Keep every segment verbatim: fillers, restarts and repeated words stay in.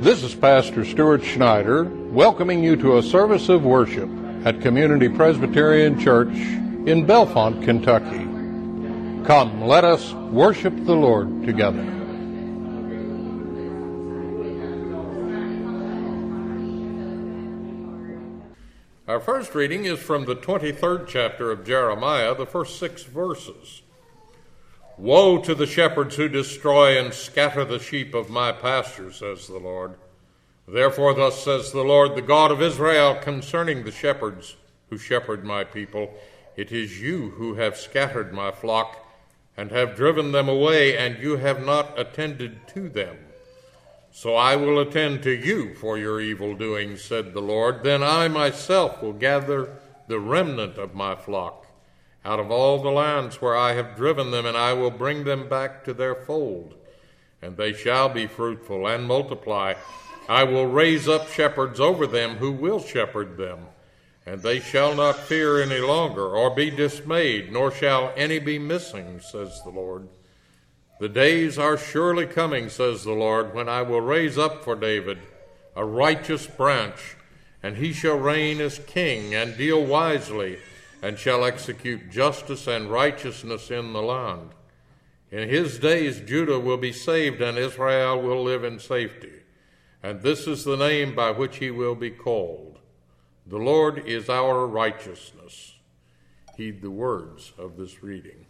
This is Pastor Stuart Schneider welcoming you to a service of worship at Community Presbyterian Church in Bellefonte, Kentucky. Come, let us worship the Lord together. Our first reading is from the twenty-third chapter of Jeremiah, the first six verses. Woe to the shepherds who destroy and scatter the sheep of my pasture, says the Lord. Therefore thus says the Lord, the God of Israel, concerning the shepherds who shepherd my people, it is you who have scattered my flock and have driven them away, and you have not attended to them. So I will attend to you for your evil doings, said the Lord. Then I myself will gather the remnant of my flock out of all the lands where I have driven them, and I will bring them back to their fold, and they shall be fruitful and multiply. I will raise up shepherds over them who will shepherd them, and they shall not fear any longer or be dismayed, nor shall any be missing, says the Lord. The days are surely coming, says the Lord, when I will raise up for David a righteous branch, and he shall reign as king and deal wisely, and shall execute justice and righteousness in the land. In his days Judah will be saved, and Israel will live in safety. And this is the name by which he will be called. The Lord is our righteousness. Heed the words of this reading.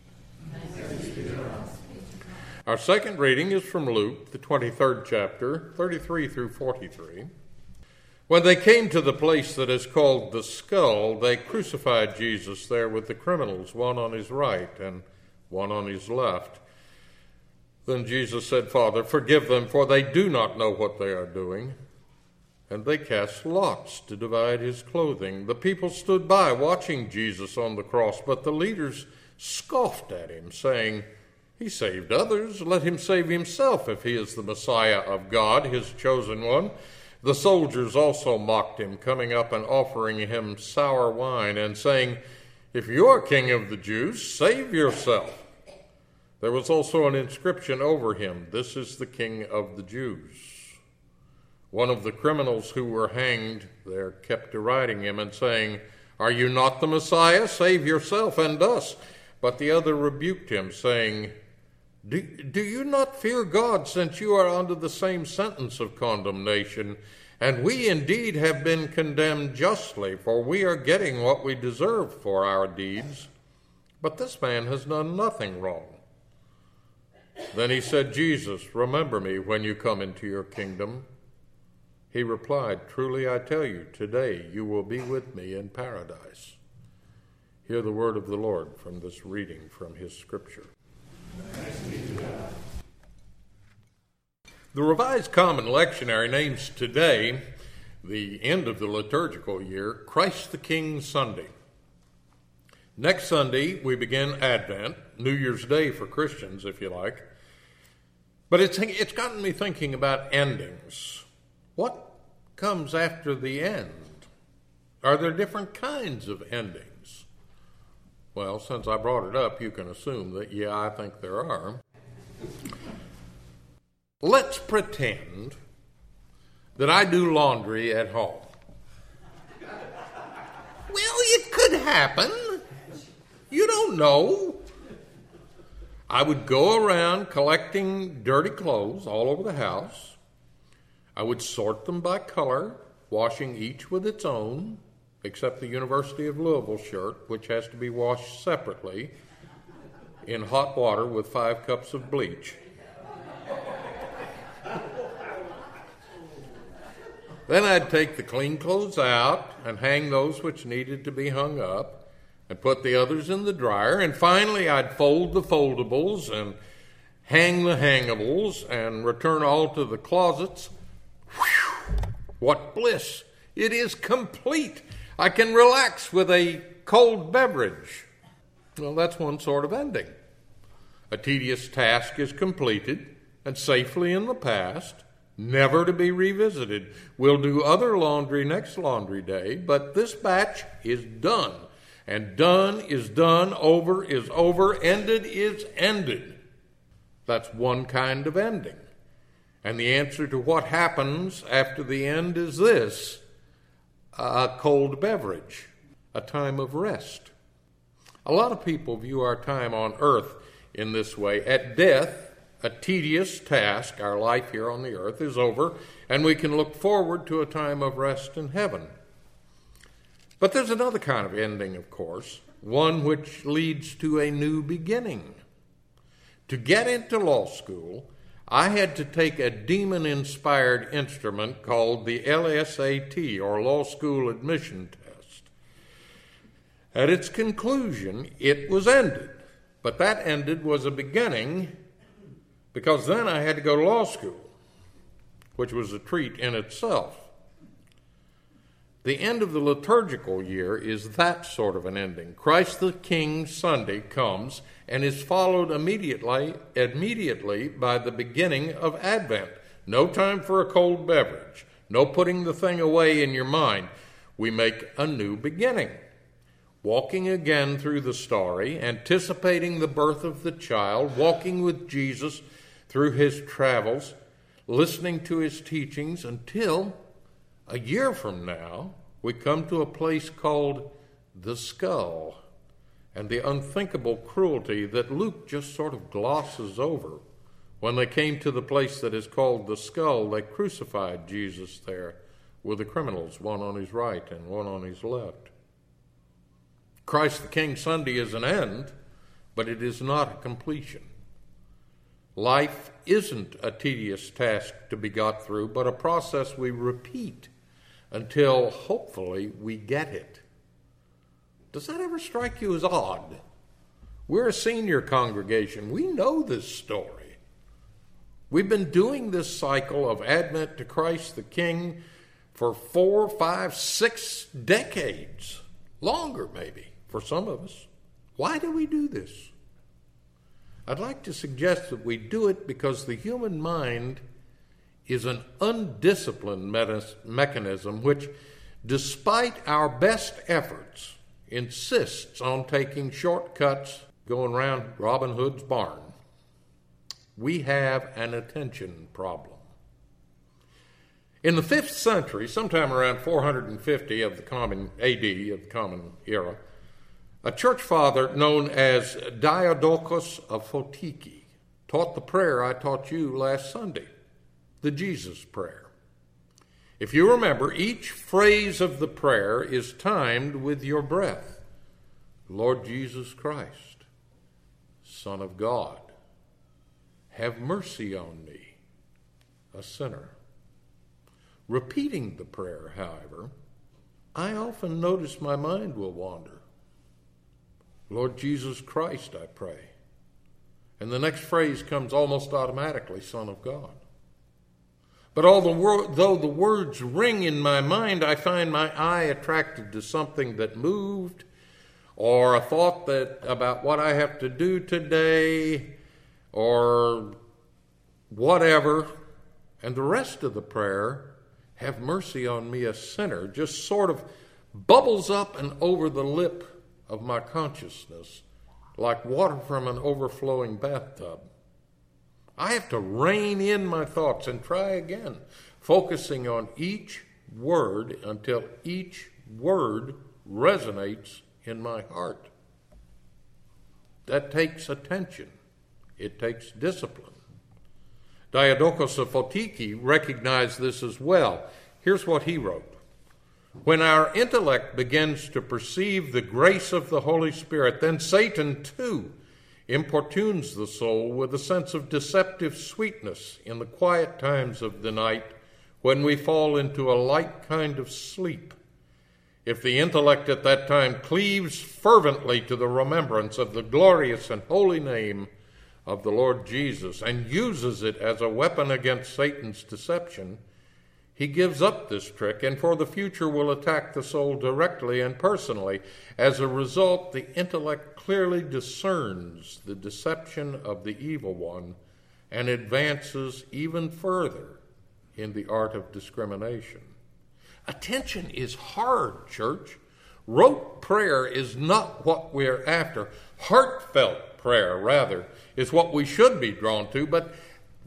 Our second reading is from Luke, the twenty-third chapter, thirty-three through forty-three. When they came to the place that is called the Skull, they crucified Jesus there with the criminals, one on his right and one on his left. Then Jesus said, Father, forgive them, for they do not know what they are doing. And they cast lots to divide his clothing. The people stood by, watching Jesus on the cross, but the leaders scoffed at him, saying, He saved others, let him save himself if he is the Messiah of God, his chosen one. The soldiers also mocked him, coming up and offering him sour wine, and saying, If you are king of the Jews, save yourself. There was also an inscription over him, This is the King of the Jews. One of the criminals who were hanged there kept deriding him and saying, Are you not the Messiah? Save yourself and us. But the other rebuked him, saying, Do, do you not fear God, since you are under the same sentence of condemnation? And we indeed have been condemned justly, for we are getting what we deserve for our deeds. But this man has done nothing wrong. Then he said, Jesus, remember me when you come into your kingdom. He replied, Truly I tell you, today you will be with me in paradise. Hear the word of the Lord from this reading from his scripture. The Revised Common Lectionary names today, the end of the liturgical year, Christ the King Sunday. Next Sunday, we begin Advent, New Year's Day for Christians, if you like. But it's, it's gotten me thinking about endings. What comes after the end? Are there different kinds of endings? Well, since I brought it up, you can assume that, yeah, I think there are. Let's pretend that I do laundry at home. Well, it could happen. You don't know. I would go around collecting dirty clothes all over the house. I would sort them by color, washing each with its own, except the University of Louisville shirt, which has to be washed separately in hot water with five cups of bleach. Then I'd take the clean clothes out and hang those which needed to be hung up, and put the others in the dryer, and finally I'd fold the foldables and hang the hangables and return all to the closets. Whew! What bliss! It is complete. I can relax with a cold beverage. Well, that's one sort of ending. A tedious task is completed and safely in the past, never to be revisited. We'll do other laundry next laundry day, but this batch is done. And done is done, over is over, ended is ended. That's one kind of ending. And the answer to what happens after the end is this: a cold beverage, a time of rest. A lot of people view our time on earth in this way. At death, a tedious task, our life here on the earth, is over, and we can look forward to a time of rest in heaven. But there's another kind of ending, of course, one which leads to a new beginning. To get into law school, I had to take a demon-inspired instrument called the L S A T, or Law School Admission Test. At its conclusion, it was ended. But that ended was a beginning, because then I had to go to law school, which was a treat in itself. The end of the liturgical year is that sort of an ending. Christ the King Sunday comes and is followed immediately, immediately by the beginning of Advent. No time for a cold beverage. No putting the thing away in your mind. We make a new beginning. Walking again through the story, anticipating the birth of the child, walking with Jesus through his travels, listening to his teachings until a year from now, we come to a place called the skull, and the unthinkable cruelty that Luke just sort of glosses over. When they came to the place that is called the skull, they crucified Jesus there with the criminals, one on his right and one on his left. Christ the King Sunday is an end, but it is not a completion. Life isn't a tedious task to be got through, but a process we repeat until, hopefully, we get it. Does that ever strike you as odd? We're a senior congregation. We know this story. We've been doing this cycle of Advent to Christ the King for four, five, six decades. Longer, maybe, for some of us. Why do we do this? I'd like to suggest that we do it because the human mind is an undisciplined mechanism which, despite our best efforts, insists on taking shortcuts going around Robin Hood's barn. We have an attention problem. In the fifth century, sometime around four hundred fifty of the common A D, of the Common Era, a church father known as Diadochos of Photiki taught the prayer I taught you last Sunday, the Jesus prayer. If you remember, each phrase of the prayer is timed with your breath. Lord Jesus Christ, Son of God, have mercy on me, a sinner. Repeating the prayer, however, I often notice my mind will wander. Lord Jesus Christ, I pray. And the next phrase comes almost automatically, Son of God. But although the words ring in my mind, I find my eye attracted to something that moved, or a thought that about what I have to do today, or whatever. And the rest of the prayer, have mercy on me, a sinner, just sort of bubbles up and over the lip of my consciousness like water from an overflowing bathtub. I have to rein in my thoughts and try again, focusing on each word until each word resonates in my heart. That takes attention. It takes discipline. Diadochos of Photiki recognized this as well. Here's what he wrote. When our intellect begins to perceive the grace of the Holy Spirit, then Satan too importunes the soul with a sense of deceptive sweetness in the quiet times of the night when we fall into a light kind of sleep. If the intellect at that time cleaves fervently to the remembrance of the glorious and holy name of the Lord Jesus and uses it as a weapon against Satan's deception, he gives up this trick and for the future will attack the soul directly and personally. As a result, the intellect clearly discerns the deception of the evil one and advances even further in the art of discrimination. Attention is hard, church. Rote prayer is not what we're after. Heartfelt prayer, rather, is what we should be drawn to, but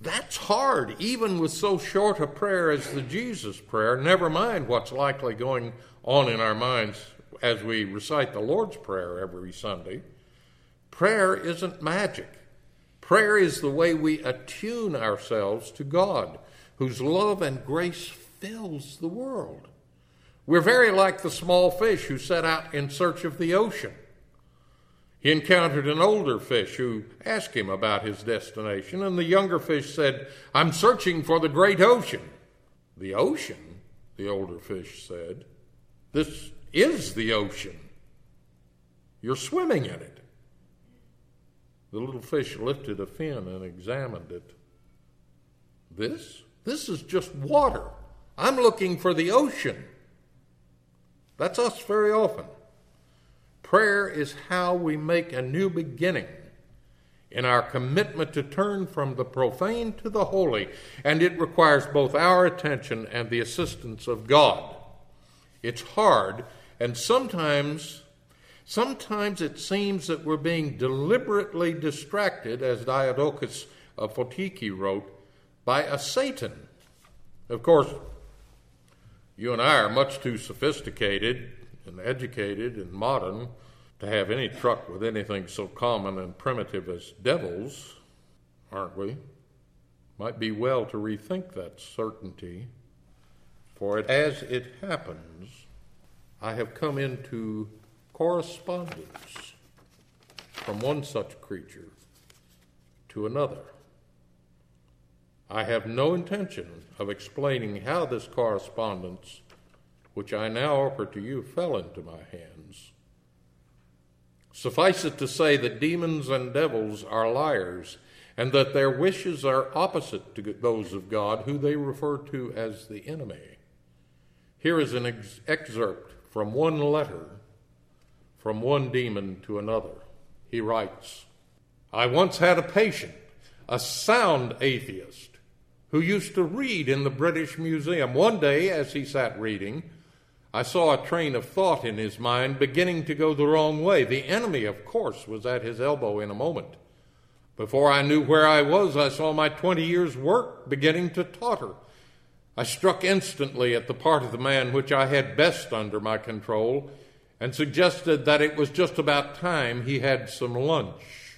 That's hard, even with so short a prayer as the Jesus prayer, never mind what's likely going on in our minds as we recite the Lord's Prayer every Sunday. Prayer isn't magic. Prayer is the way we attune ourselves to God, whose love and grace fills the world. We're very like the small fish who set out in search of the ocean. He encountered an older fish who asked him about his destination, and the younger fish said, "I'm searching for the great ocean." "The ocean?" the older fish said. "This is the ocean. You're swimming in it." The little fish lifted a fin and examined it. This? This is just water. I'm looking for the ocean." That's us very often. Prayer is how we make a new beginning in our commitment to turn from the profane to the holy, and it requires both our attention and the assistance of God. It's hard, and sometimes, sometimes it seems that we're being deliberately distracted, as Diadochus of Photiki wrote, by a Satan. Of course, you and I are much too sophisticated and educated and modern to have any truck with anything so common and primitive as devils, aren't we? Might be well to rethink that certainty, for it, as it happens, I have come into correspondence from one such creature to another. I have no intention of explaining how this correspondence, which I now offer to you, fell into my hands. Suffice it to say that demons and devils are liars, and that their wishes are opposite to those of God, who they refer to as the enemy. Here is an ex- excerpt from one letter from one demon to another. He writes, "I once had a patient, a sound atheist, who used to read in the British Museum. One day, as he sat reading, I saw a train of thought in his mind beginning to go the wrong way. The enemy, of course, was at his elbow in a moment. Before I knew where I was, I saw my twenty years' work beginning to totter. I struck instantly at the part of the man which I had best under my control, and suggested that it was just about time he had some lunch.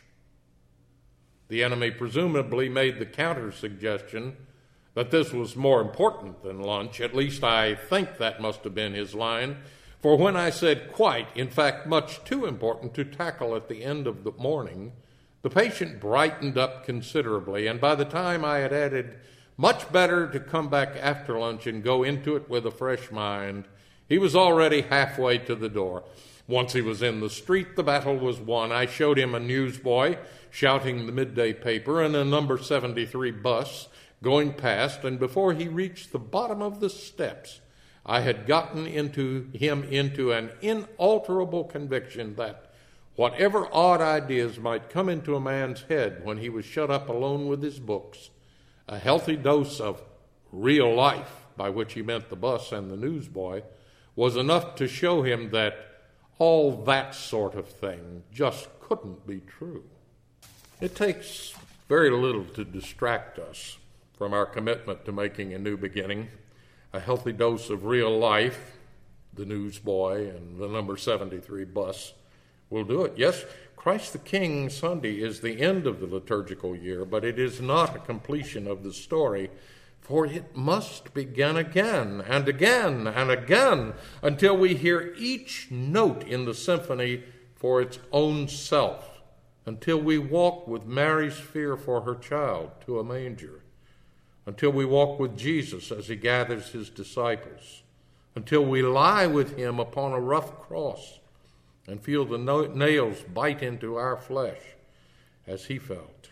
The enemy presumably made the counter-suggestion that this was more important than lunch. At least I think that must have been his line, for when I said quite, in fact much too important to tackle at the end of the morning, the patient brightened up considerably, and by the time I had added, "Much better to come back after lunch and go into it with a fresh mind," he was already halfway to the door. Once he was in the street, the battle was won. I showed him a newsboy shouting the midday paper and a number seventy-three bus going past, and before he reached the bottom of the steps, I had gotten into him into an inalterable conviction that whatever odd ideas might come into a man's head when he was shut up alone with his books, a healthy dose of real life, by which he meant the bus and the newsboy, was enough to show him that all that sort of thing just couldn't be true. It takes very little to distract us from our commitment to making a new beginning. A healthy dose of real life, the newsboy and the number seventy-three bus, will do it. Yes, Christ the King Sunday is the end of the liturgical year, but it is not a completion of the story, for it must begin again and again and again until we hear each note in the symphony for its own self, until we walk with Mary's fear for her child to a manger, until we walk with Jesus as he gathers his disciples, until we lie with him upon a rough cross and feel the nails bite into our flesh as he felt.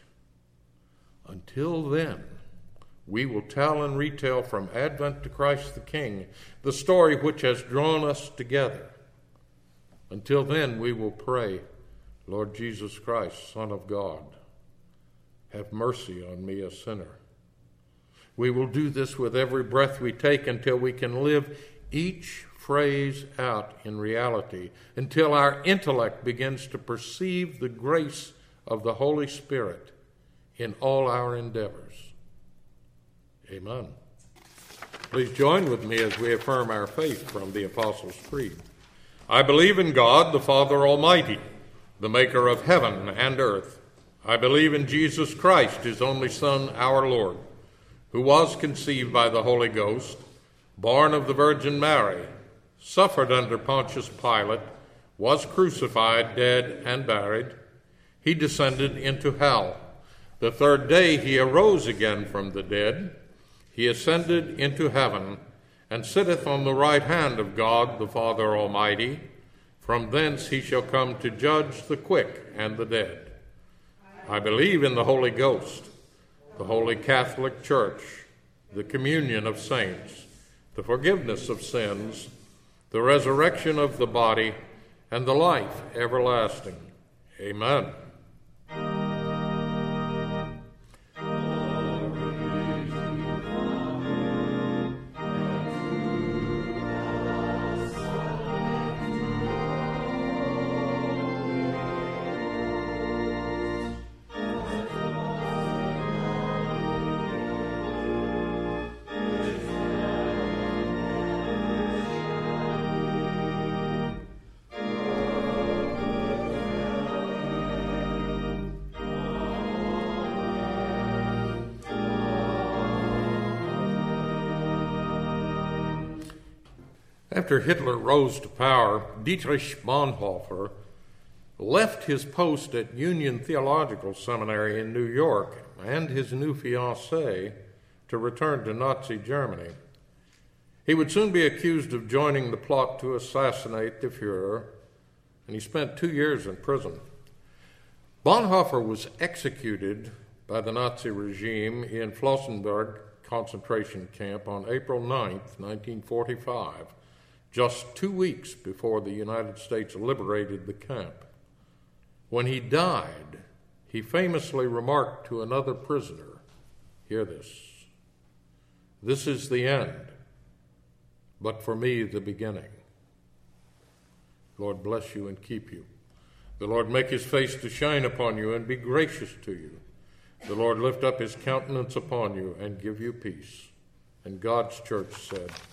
Until then, we will tell and retell from Advent to Christ the King the story which has drawn us together. Until then, we will pray, "Lord Jesus Christ, Son of God, have mercy on me, a sinner." We will do this with every breath we take until we can live each phrase out in reality, until our intellect begins to perceive the grace of the Holy Spirit in all our endeavors. Amen. Please join with me as we affirm our faith from the Apostles' Creed. I believe in God, the Father Almighty, the maker of heaven and earth. I believe in Jesus Christ, his only Son, our Lord, who was conceived by the Holy Ghost, born of the Virgin Mary, suffered under Pontius Pilate, was crucified, dead, and buried. He descended into hell. The third day he arose again from the dead. He ascended into heaven, and sitteth on the right hand of God the Father Almighty. From thence he shall come to judge the quick and the dead. I believe in the Holy Ghost, the Holy Catholic Church, the communion of saints, the forgiveness of sins, the resurrection of the body, and the life everlasting. Amen. After Hitler rose to power, Dietrich Bonhoeffer left his post at Union Theological Seminary in New York and his new fiancée to return to Nazi Germany. He would soon be accused of joining the plot to assassinate the Fuhrer, and he spent two years in prison. Bonhoeffer was executed by the Nazi regime in Flossenburg concentration camp on April ninth, nineteen forty-five, just two weeks before the United States liberated the camp. When he died, he famously remarked to another prisoner, hear this, "This is the end, but for me the beginning." Lord bless you and keep you. The Lord make his face to shine upon you and be gracious to you. The Lord lift up his countenance upon you and give you peace. And God's church said,